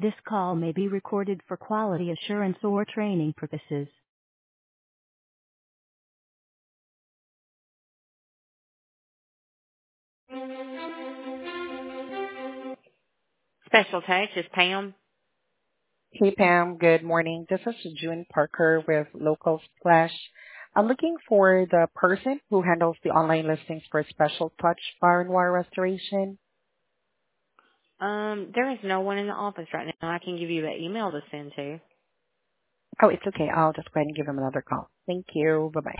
This call may be recorded for quality assurance or training purposes. Special Touch is Pam. Hey, Pam. Good morning. This is June Parker with Local Splash. I'm looking for the person who handles the online listings for Special Touch Bar and Wire Restoration. There is no one in the office right now. I can give you an email to send to. Oh, it's okay. I'll just go ahead and give him another call. Thank you. Bye-bye.